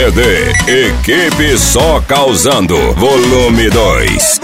CD, Equipe Só Causando, volume 2.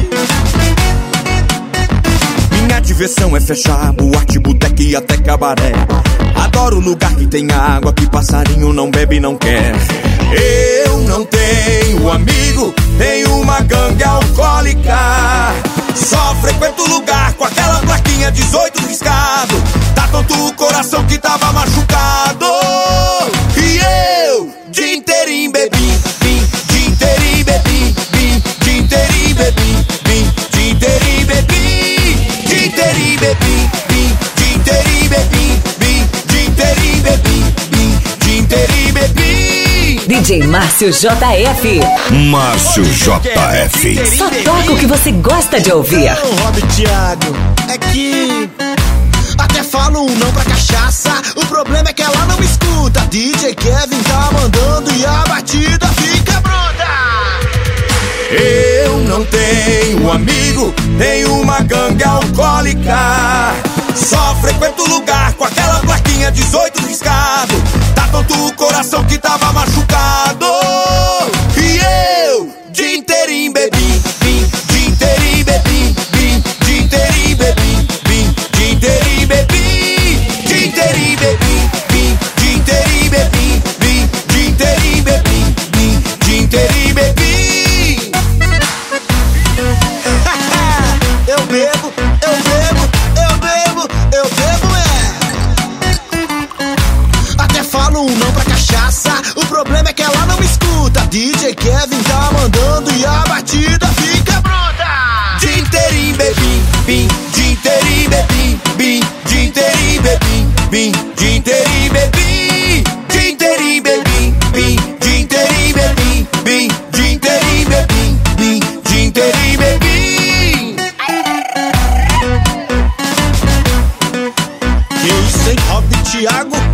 Minha diversão é fechar boate, boteca e até cabaré. Adoro lugar que tem água, que passarinho não bebe e não quer. Eu não tenho amigo, tenho uma gangue alcoólica. Só frequento lugar com aquela plaquinha 18 riscado. Tá tonto o coração que tava machucado. E eu, dia inteirinho bebi, dia inteirinho bebi, dia inteirinho bebi, dia inteirinho bebi, dia inteirinho bebi, dia inteirinho bebi, dia inteirinho bebi, dia inteirinho bebi. DJ Márcio JF. Márcio JF. Só toca o que você gosta de ouvir. Não, Rob Thiago, é que até falo um não pra cachaça. O problema é que ela não escuta. DJ Kevin tá mandando e a batida fica bruta. Eu não tenho amigo, tenho uma gangue alcoólica. Só frequento lugar com aquela plaquinha 18 riscado. Tá tonto o coração que tava machucado. E eu, dia inteirinho bebi, dia inteirinho bebi, dia inteirinho bebi, dia inteirinho bebi, dia inteirinho bebi, dia inteirinho bebi, dia inteirinho bebi, dia inteirinho bebi. Eu bebo, eu bebo, eu bebo, eu bebo, Até falo um não pra cachaça. O problema é que ela não escuta. DJ Kevin tá mandando e a batida fica bruta. Dia inteirinho bebi, dia inteirinho bebi, dia inteirinho bebi, dia inteirinho bebi, dia inteirinho bebi, dia inteirinho bebi, dia inteirinho bebi, dia inteirinho bebi. Que isso, hein, Rob Thiago?